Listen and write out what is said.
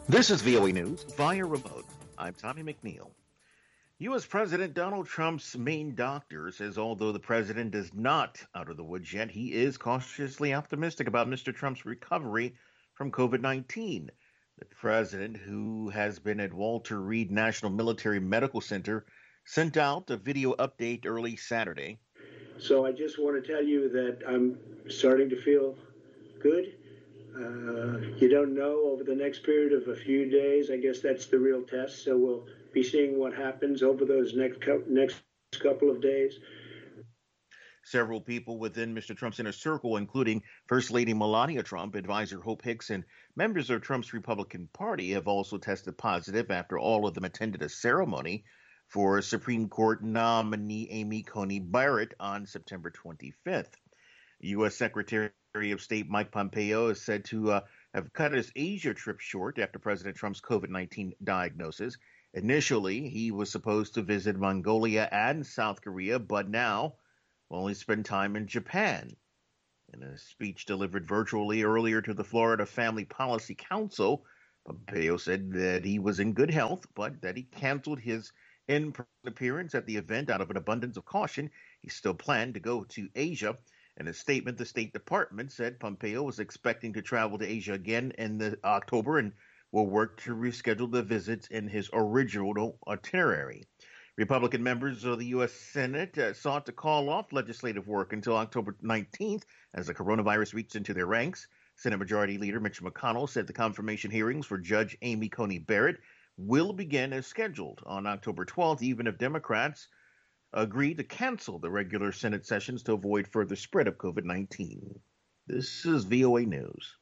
This is VOA News via remote. I'm Tommy McNeil. U.S. President Donald Trump's main doctor says although the president is not out of the woods yet, he is cautiously optimistic about Mr. Trump's recovery from COVID 19. The president, who has been at Walter Reed National Military Medical Center, sent out a video update early Saturday. So I just want to tell you that I'm starting to feel good. You don't know over the next period of a few days. I guess that's the real test. So we'll be seeing what happens over those next couple of days. Several people within Mr. Trump's inner circle, including First Lady Melania Trump, advisor Hope Hicks, and members of Trump's Republican Party, have also tested positive after all of them attended a ceremony for Supreme Court nominee Amy Coney Barrett on September 25th. U.S. Secretary of State Mike Pompeo is said to have cut his Asia trip short after President Trump's COVID-19 diagnosis. Initially, he was supposed to visit Mongolia and South Korea, but now will only spend time in Japan. In a speech delivered virtually earlier to the Florida Family Policy Council, Pompeo said that he was in good health, but that he canceled his in-person appearance at the event out of an abundance of caution. He still planned to go to Asia. In a statement, the State Department said Pompeo was expecting to travel to Asia again in October and will work to reschedule the visits in his original itinerary. Republican members of the U.S. Senate sought to call off legislative work until October 19th as the coronavirus reached into their ranks. Senate Majority Leader Mitch McConnell said the confirmation hearings for Judge Amy Coney Barrett will begin as scheduled on October 12th, even if Democrats agree to cancel the regular Senate sessions to avoid further spread of COVID-19. This is VOA News.